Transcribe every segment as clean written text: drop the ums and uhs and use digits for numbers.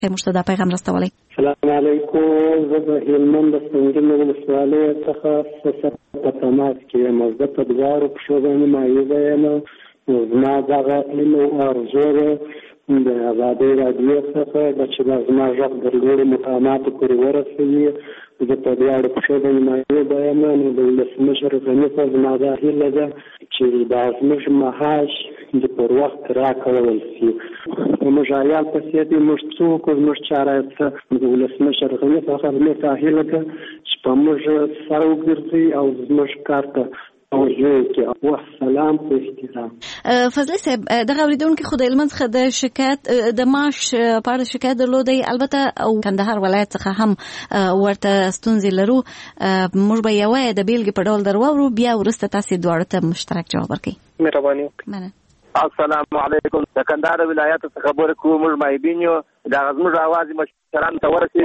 موږ ته دا پیغام رسولی. السلام علیکم. زه د هلمند د سنګین ولسوالۍ څخه په تماس کې یم. زه په دواړو پښو باندې مایوبه یم. زما دغه هیله او ارزو ده د ازادۍ راډیو څخه چې زما غږ د لوړو مقاماتو پورې ورسوي. زه په دواړو پښو باندې مایوبه یم. نو د ولسمشر غني صاحب زما دا هیله ده چې دا زموږ معاش د پر وخت راکړل شي. موږ عیال په سیاسي موږ څوک موږ چاره څه د ولسمشر غني څخه موږ ته هیله ده چې په موږ سره وګرځي او زموږ کار ته والسلام په احترام. فضل صاحب دغه اوریدونکو خو د هلمند څخه د شکایت د معاش په اړه شکایت درلودی، البته او کندهار ولایت څخه هم ورته ستونزې لرو. موږ به یوه د بیلګې په ډول درواورو، بیا وروسته تاسې دواړو ته مشترک جواب ورکړئ. مهرباني وکړئ. السلام علیکم. د کندهار ولایت څخه خبرې کوم. موږ مایبین یو. دا زموږ اواز مشرانو ته ورسېږي.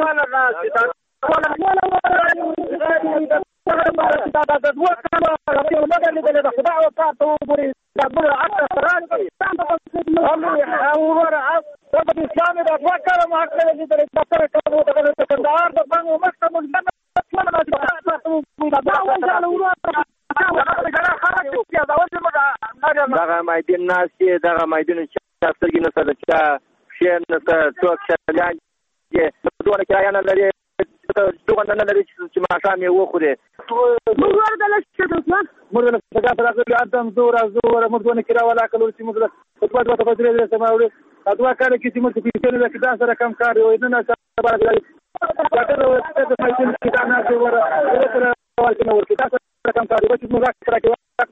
دغه مایدین ناسي، دغه مایدین چې سترګې نه سره چا شین نه څوک چلان چې دوه کرایه نه لري، دوه نه لري چې ماښام یې وخوري. موږ ورته لښته موږ له څنګه راغلي ادم زور موږ دونه کرا ولا کلو چې موږ په دوه فجرې سماوړي اځوا کار کې چې موږ په پیسې نه کې دا سره کم کار وي نه سره راغلي دا د فایل کې دا نه وره ورته ورته دا کم کار وي چې موږ راکړو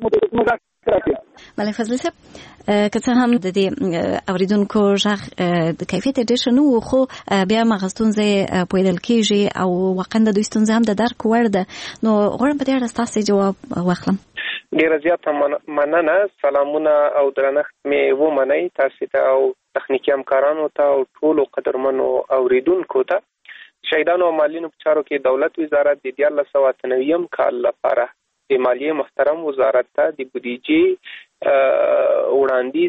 بله فضل صاحب که څه هم د دې اوریدونکو غږ د کیفیت ډېر ښه نه و، خو بیا هم هغه ستونزې پوهېدل کېږي او واقعا د دوی ستونزې هم د درک وړ ده. نو غواړم په دې اړه ستاسې جواب واخلم. ډېره زیاته مننه. سلامونه او درنښت مې ومنئ تاسې ته او تخنیکي همکارانو ته او ټولو قدرمنو اوریدونکو ته. شهیدانو او مالینو په چارو کې دولت وزارت د 1493 کال لپاره د مالیې محترم وزارت ته د بودیجې وړاندیز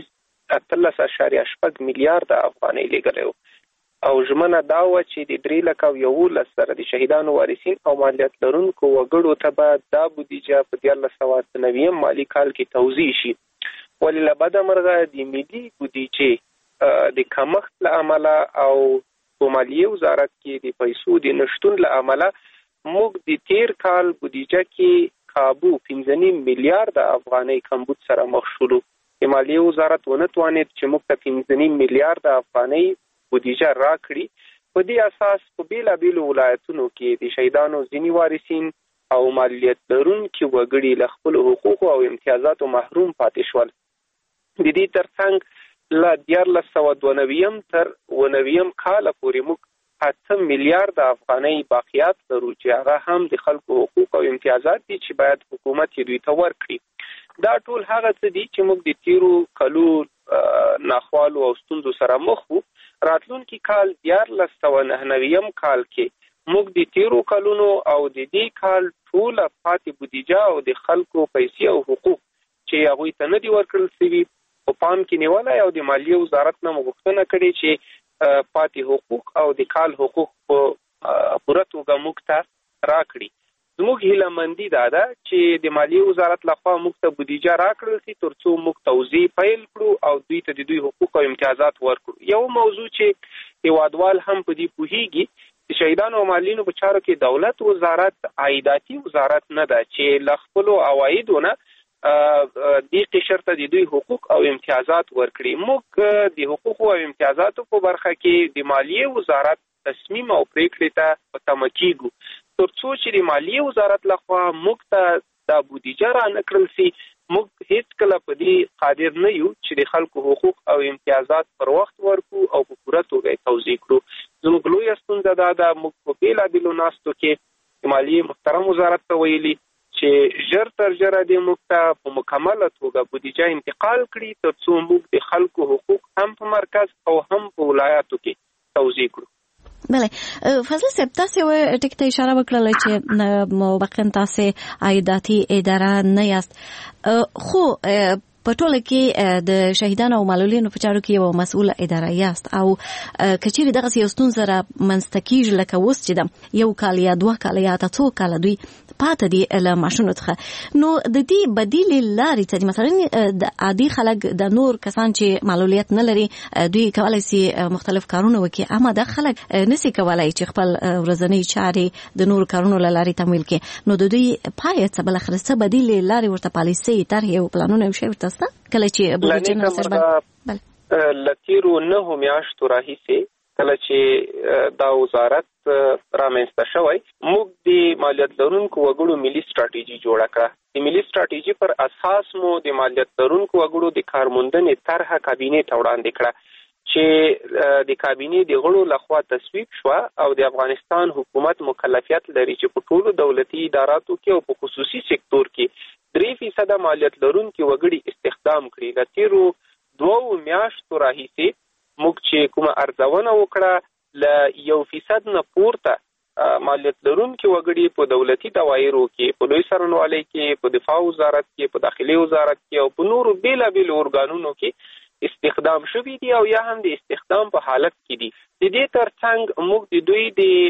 13.8 میلیارډ افغانۍ لېږلی او ژمنه دا وه چې د 311 سره د شهیدانو وارثین او مالیات لرونکو وګړو ته به دا بودیجه په 1490 مالي کال کې توزیع شي. ولې له بده مرغه د ملي بودیجې د کمښت له امله او په مالیې وزارت کې د پیسو د نشتون له امله موږ د تیر کال بودیجه کې کابو 15 میلیارډ افغانۍ کمبود سره مخ شولو. د مالیې وزارت ونه توانید چې موږ ته 15 میلیارډ افغانۍ بودیجه راکړي. په دې اساس په بیلابیلو ولایتونو کې د شهیدانو ځینې وارثین او مالیات لرونکي وګړي له خپلو حقوقو او امتیازاتو محروم پاتې شول. د دې ترڅنګ له 1492 تر 1990 کاله پورې موږ 8 میلیارډ افغانۍ باقیات لرو چې هغه هم د خلکو حقوق او امتیازات دي چې باید حکومت یې دوی ته ورکړي. دا ټول هغه څه دي چې موږ د تیرو کلو ناخوالو او ستونزو سره مخ وو. راتلونکي کال 1499 کال کې موږ د تیرو کلونو او د دې کال ټوله پاتې بودیجه او د خلکو پیسې او حقوق چې هغوی ته نه دي ورکړل شوي په پام کې نیولای او د مالیې وزارت نه موږ غوښتنه کړې چې پاتې حقوق او د کال حقوق په پوره توګه موږ ته راکړي. زموږ هیله مندي دا ده چې د مالیې وزارت لخوا موږ ته بودیجه راکړل شي ترڅو موږ توزیع پیل کړو او دوی ته د دوی حقوق او امتیازات ورکړو. یو موضوع چې هیوادوال هم په دې پوهیږي چې شهیدانو او مالینو په چارو کې دولت وزارت عایداتي وزارت نه ده چې له خپلو عوایدو نه دې قشر ته د دوی حقوق او امتیازات ورکړي. موږ د حقوق او امتیازاتو په برخه کې د مالیې وزارت تصمیم او پریکړې ته په تمه کیږو ترڅو چې د مالیې وزارت لخوا موږ ته دا بودیجه را نکړل شي. موږ هیڅ کله په دې قادر نه یو چې د خلکو حقوق او امتیازات پر وخت ورکو او په پوره توګه توزیع کړو. زموږ لویه ستونزه دا ده موږ په بیلابیلو ناستو کې د مالیې محترم وزارت ته ویلي چې ژر تر ژره دې موږ ته په مکمله توګه بودیجه انتقال کړي ترڅو موږ د خلکو حقوق هم په مرکز او هم په ولایاتو کې توزیع کړو. بله فضل صاحب تاسې یو ټکي ته اشاره وکړله چې موبقا تاسې عایداتي اداره نه یاست، خو په ټوله کې د شهیدانو او معلولینو په چارو کې یو مسؤله اداره یاست او کچېرې دغه یو ستونزه را منځته کېږي لکه اوس چې د یو کال یا 2 کال یا 3 کال دوی پاته دي له ماشونو څخه نو د دې بدیل لارې څه دي مثلا د عادي خلک د نور کسان چې معلولیت نه لري دوی کولای شي مختلف کارونه وکړي اما د خلک نسی کولای چې خپل ورځنی چارې د نور کارونو لارې تمویل کړي نو د دوی پایت بل خرڅه بدیل لارې ورته پالیسي طرح او پلانونه شي ورته کله چې بودیجه سره بل لتیرو نه میاشتو راهیسي کله چې دا وزارت رامنځته شوی موږ د مالیات لرونکو وګړو ملي ستراتیژي جوړه کړه د ملي ستراتیژي پر اساس مو د مالیات لرونکو وګړو د کارموندنې طرح کابینې ته وړاندې کړه چې د کابینې د غړو لخوا تصویب شو او د افغانستان حکومت مکلفیت لري چې په ټولو دولتي اداراتو کې او په خصوصي سکتور کې 3% مالیات لرونکو وګړي استخدام کړي د تیرو 2 میاشتو راهیسي موږ چې کومه ارزونه وکړه ل 1% نه پورته مالیات لرونکو وګړي په دولتي دوايرو کې په لوی سرنوالۍ کې په دفاع وزارت کې په داخلي وزارت کې او په نورو بیلابیل ارګانونو کې استخدام شوي دي او یا هم د استخدام په حالت کې دي د دې ترڅنګ موږ د دوی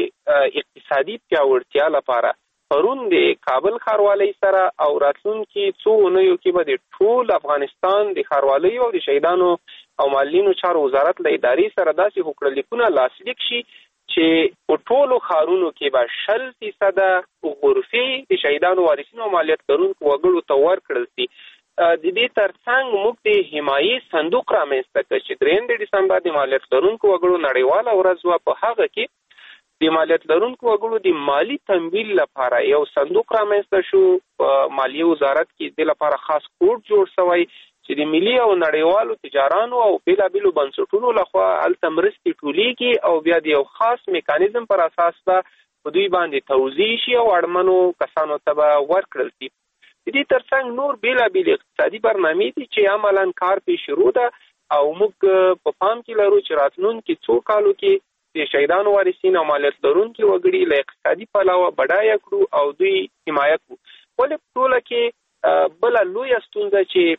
د اقتصادي پیاوړتیا لپاره پرون د کابل ښاروالۍ سره او راتلونکي څو اونیو کې به د ټول افغانستان د ښاروالۍ او د شهیدانو او معلولینو چارو وزارت له ادارې سره داسې هوکړلیکونه لاسلیک شي چې په ټولو ښارونو کې به 0% غرفې د شهیدانو وارثینو او مالیات لرونکو وګړو ته ورکړل شي د دې ترڅنګ موږ د حمایې صندوق رامنځته کړ چې 3 ډسمبر د مالیات لرونکو وګړو نړیواله ورځ وه په هغه کې د مالیات لرونکو وګړو د مالی تمویل لپاره یو صندوق رامنځته شو په مالیې وزارت کې د لپاره خاص کوډ جوړ شوی چې د ملي او نړیوالو تجارانو او بیلابیلو بنسټونو لخوا هلته مرستې ټولېږي او بیا د یو خاص میکانیزم پر اساس به په دوی باندې توزیع شي او اړمنو کسانو ته به ورکړل شي د دې ترڅنګ نور بیلابیل اقتصادي برنامې دي چې عملاً کار پې شروع ده او موږ په پام کې لرو چې راتلونکي څو کالو کې د شهیدانو وارثین او مالیات لرونکي وګړي له اقتصادي پلوه بډایه کړو او دوی حمایه کړو ولې په ټوله کې بله لویه ستونزه چې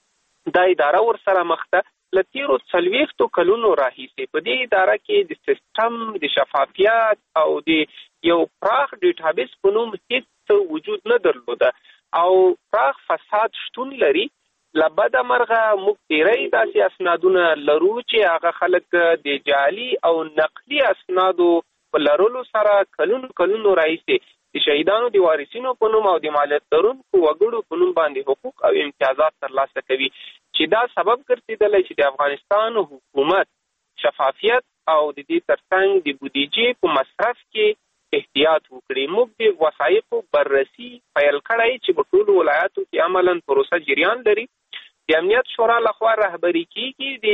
دا اداره ورسره مخ ده له تیرو 40 کلونو راهیسې په دې اداره کې د سیستم د شفافیت او د یو پراخ ډیټابیس په نوم هیڅ وجود نه درلوده او پراخ فساد شتون لري لبد مرغه موږ ډیری داسې اسنادونه لرو چې هغه خلک د جعلي او نقلي اسنادو په لرلو سره کلونو راهیسې د شهیدانو د وارثینو په نوم او د مالیات لرونکو وګړو په نوم باندې حقوق او امتیازات ترلاسه کوي چې دا سبب ګرځېدلی چې د افغانستان حکومت شفافیت او د دې ترڅنګ د بودیجې په مصرف کې احتیاط وکړي موږ د وسایقو بررسي پیل کړی چې په ټولو ولایاتو کې عملاً پروسه جریان لري د امنیت شورا لخوا رهبري کیږي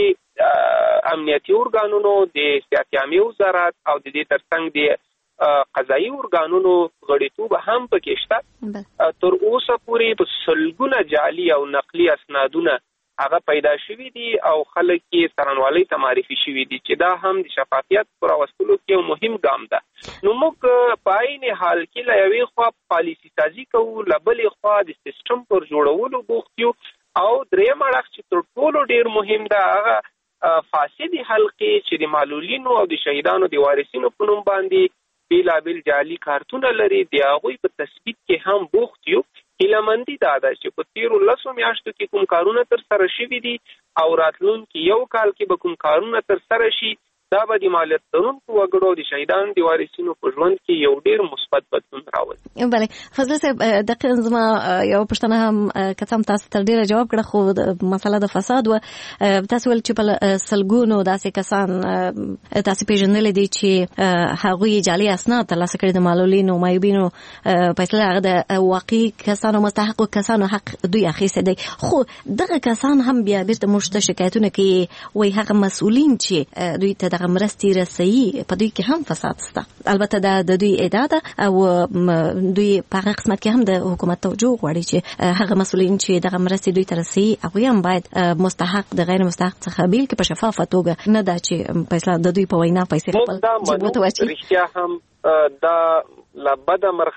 د امنیتي ارګانونو د سیاسي عامې وزارت او د دې ترڅنګ د قضایي ارګانونو غړیتوب هم پکې شته تر اوسه پورې په سلګونه جعلي او نقلي اسنادونه هغه پیدا شوي دي او خلک یې څارنوالۍ ته معرفي شوي دي چې دا هم د شفافیت پر راوستلو کې یو مهم ګام ده نو موږ په عین حال کې له یوې خوا پالیسي سازي کوو له بلې خوا د سیسټم پر جوړولو بوخت یو او درېیم اړخ چې تر ټولو ډېر مهم ده هغه فاسدې حلقې چې د معلولینو او د شهیدانو د وارثینو په نوم باندې بیلابیل جعلي کارتونه لري د هغوی په تثبیت کې هم بوخت یو هیلهمندي دا ده چې په تیرو 10 میاشتو کې کوم کارونه ترسره شوي دي او راتلونکي یو کال کې به کوم کارونه ترسره شي دا به د مالیات لرونکو وګړو د شهیدانو د وارثینو په ژوند کې یو ډېر مثبت بدلون راولي. بله فضل صاحب دقیقا زما یو پوښتنه هم که څه هم تاسو تر ډېره جواب کړه خو مسله د فساد وه تاسو ویل چې په سلګونو داسې کسان تاسو پېژندلی دي چې هغوی جعلي اسناد ترلاسه کړي د معلولینو معیوبینو فیصله هغه د واقعي کسانو مستحقو کسانو حق دوی اخیستی دی خو دغه کسان هم بیا بیرته موږ ته شکایتونه کوي وایي هغه مسؤلین چې دوی ته مرستي رسي په دوی کې هم فساد شته البته د دوی ادعا ده او دوی په هغه قسمت کې هم د حکومت توجه غواړي چې هغه مسؤلین چې دغه مرستي دوی ته رسي هغوی هم باید مستحق د غیر مستحق څخه بیل کې په شفافه توګه نه ده چې پیسې د دوی په وینا پیسې خپل جیبو ته واچي رښتیا هم دا له بده مرغه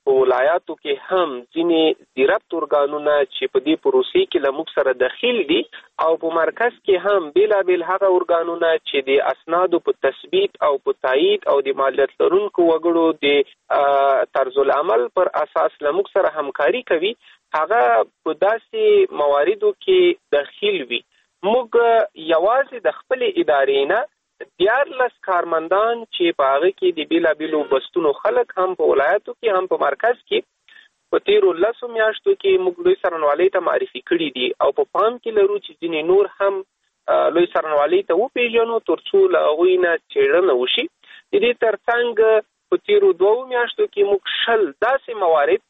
په ولایاتو کې هم ځینې د ربط ارګانونه چې په دې پروسې کې له موږ سره دخیل دي او په مرکز کې هم بیلابیل هغه ارګانونه چې د اسنادو په تثبیت او په تایید او د مالیات لرونکو وګړو د طرز العمل پر اساس له موږ سره همکاري کوي، هغه په داسې مواردو کې دخیل وي. موږ یوازې د خپل ادارې نه 14 کارمندان چې په هغه کې د بیلابیلو بستونو خلک هم په ولایتو کې هم په مرکز کې په تیرو 10 میاشتو کې موږ لوی څارنوالۍ ته معرفي کړي دي او په پام کې لرو چې ځینې نور هم لوی څارنوالۍ ته وپېژنو ترڅو له هغوی نه څېړنه وشي. د دې ترڅنګ په تیرو 2 میاشتو کې موږ 10 داسې موارد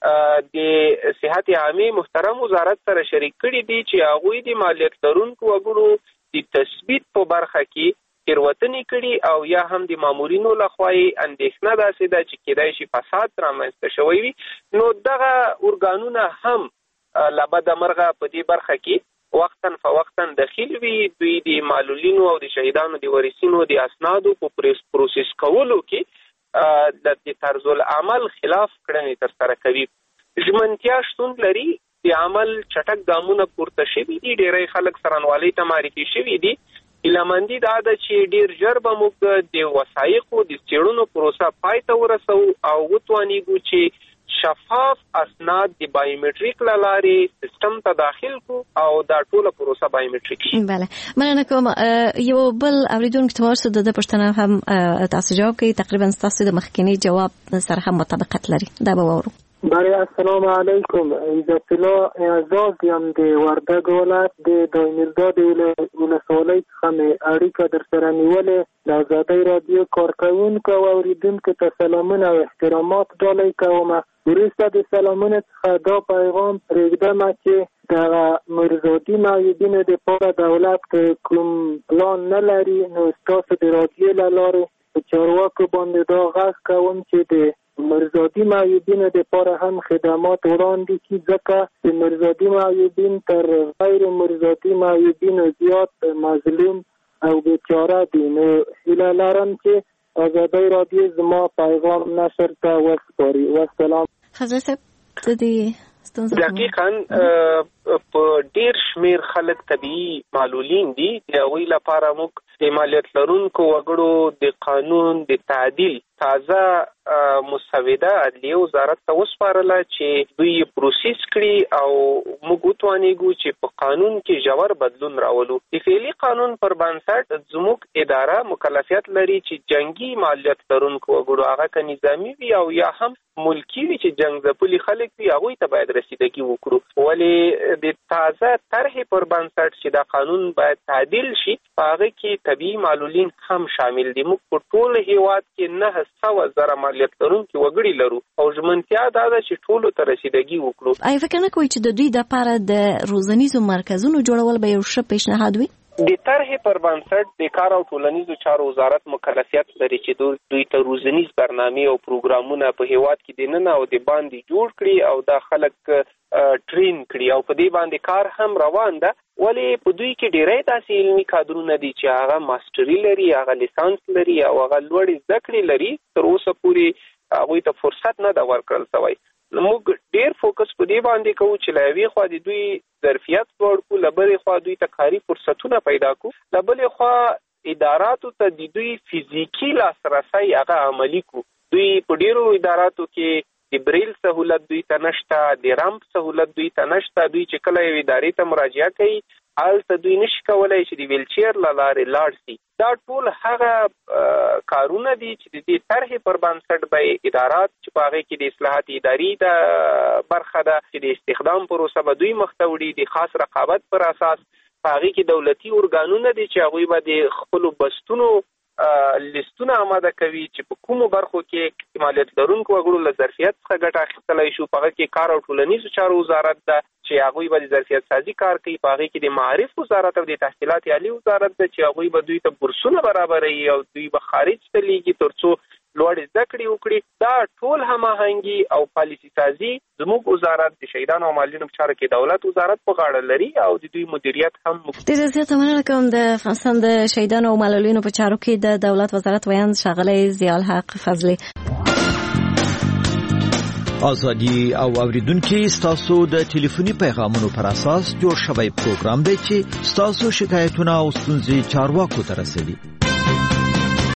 د صحت عامه محترم وزارت سره شریک کړي دي چې هغوی د مالیات لرونکو وګړو د تثبیت په برخه کې تیروتنې کړي او یا هم د مامورینو لخوا اندېښنه داسې ده چې کېدای شي فساد رامنځته شوی وي. نو دغه ارګانونه هم له بده مرغه په دې برخه کې وقتا فوقتا دخیل وي. دوی د معلولینو او د شهیدانو د ورثینو د اسنادو په پروسس کولو کې د طرز العمل خلاف کړنې ترسره کوي. ژمنتیا شتون لري، د عمل چټک ګامونه پورته شوي دي، ډېری خلک څارنوالۍ ته معرفي شوي دي. هیلهمندي دا ده چې ډېر ژر به موږ د وثایقو د څېړنو پروسه پای ته ورسوو او وتوانیږو چې شفاف اسناد د بایومټریک له لارې سیستم ته داخل کو او دا ټوله پروسه بایومټریک شي. بله، مننه کوم. یو بل اوریدونکو ته ورسو د پوښتنه هم تاسو جواب کوي، تقریبا تاسو د مخکینی جواب سره هم مطابقت لري. دا به وورو. بله، السلام علیکم. عزت الله اعزاز یم د وردګ ولایت د دایمیرداد ولسوالۍ څخه مې اړیکه در سره نیولې. د ازادۍ راډیو کارکوونکو او اورېدونکو ته سلامونه او احترامات ډالۍ کوم. وروسته د سلامونو څخه دا پیغام پرېږدم چې د مرزادي معیوبینو دپاره دولت کوم پلان نه لري، نو ستاسو د راډیو له لارې په چارواکو باندې دا غږ کوم چې د مرزادي معیوبینو دپاره هم خدمات وړاندې کړي، ځکه د مرزادي معیوبین تر غیر مرزادي معیوبینو زیات مظلوم او بیچاره دي. نو هیله لرم چې ازادۍ راډیو زما پیغام نشر ته وسپاري. والسلام. حضرت صاحب دقیقاً په ډیر شمیر خلک طبيعي معلولین دي. د هغوی لپاره موږ د مالیات لرونکو وګړو د قانون د تعدیل تازه مسوده عدلیه وزارت ته وسپارله چې دوی پروسس کړي او موږ وتوانیږو چې په قانون کې ژور بدلون راولو. د فعلي قانون پر بنسټ زموږ اداره مکلفیت لري چې جنگي مالیات لرونکو وګړو هغه که نظامي وي او یا هم ملکی وي چې جنگ ځپلي خلک وي هغوی ته باید رسیدګي وکړو. ولې د تازه طرحې پر بنسټ چې دا قانون باید تعدیل شي په هغه کې طبیعي معلولین هم شامل دي. موږ په ټول هیواد کې 900,000 مالیات لرونکي وګړي لرو او ژمنتیا دا ده چې ټولو ته رسیدګي وکړو. آیا فکر نه کوئ چې د دوی دپاره د روزنیزو مرکزونو جوړول به یو ښه پیشنهاد وي؟ د طرحې پر بنسټ د کار او ټولنیزو چارو وزارت مکلفیت لري چې دوی ته روزنیز برنامې او پروګرامونه په هیواد کې دننه او د باندې جوړ کړي او دا خلک ټرین کړي او په دې باندې کار هم روان ده. ولې په دوی کې ډېری داسې علمي کادرونه دي چې هغه ماسټري لري، هغه لیسانس لري او هغه لوړې زده کړې لري. تر اوسه پورې هغوی ته فرصت نه ده ورکړل شوی. موږ ډېر فوکس په دې باندې کوو چې له یوې خوا د دوی ظرفیت لوړ کړو، له بلې خوا دوی ته کاري فرصتونه پیدا کړو، له بلې خوا اداراتو ته د دوی فزیکي لاسرسی هغه عملي کړو. دوی په ډېرو اداراتو کې د بریل سهولت دوی ته نشته، د رمپ سهولت دوی ته نشته. دوی چې کله یو ادارې ته مراجعه کوي هلته دوی نشي کولی چې د ویلچیر له لارې لاړ شي. دا ټول هغه کارونه دي چې د دې طرحې پر بنسټ به ادارات چې په هغې کې د اصلاحات اداري د برخه ده چې د استخدام پروسه به دوی مخته وړي، د خاص رقابت پر اساس په هغې کې دولتي ارګانونه دي چې هغوی به د خپلو بستونو لیستونه آماده کوي چې په کومو برخو کې مالیات لرونکو وګړو له ظرفیت څخه ګټه اخیستلی شو. په هغه کې کار او ټولنیزو چارو وزارت ده چې هغوی به د ظرفیت سازي کار کوي. په هغې کې د معارف وزارت او د تحصیلات عالي وزارت ده چې هغوی به دوی ته بورسونه برابروي او دوی به خارج ته لیږي تر څو لوړې زده کړې وکړي. دا ټول هماهنګي او پالیسي سازي زموږ وزارت د شهیدانو او معلولینو په چارو کې دولت وزارت په غاړه لري او د دوی مدیریت هم. ډېره زیاته مننه کوم. د افغانستان د شهیدانو او معلولینو په چارو کې د دولت وزارت ویاند ښاغلی ضیاءالحق فضلي. ازادي او اوریدونکو ستاسو د ټلیفوني پیغامونو پر اساس جوړ شوی پروګرام دی چې ستاسو شکایتونه او ستونزې چارواکو ته رسوي.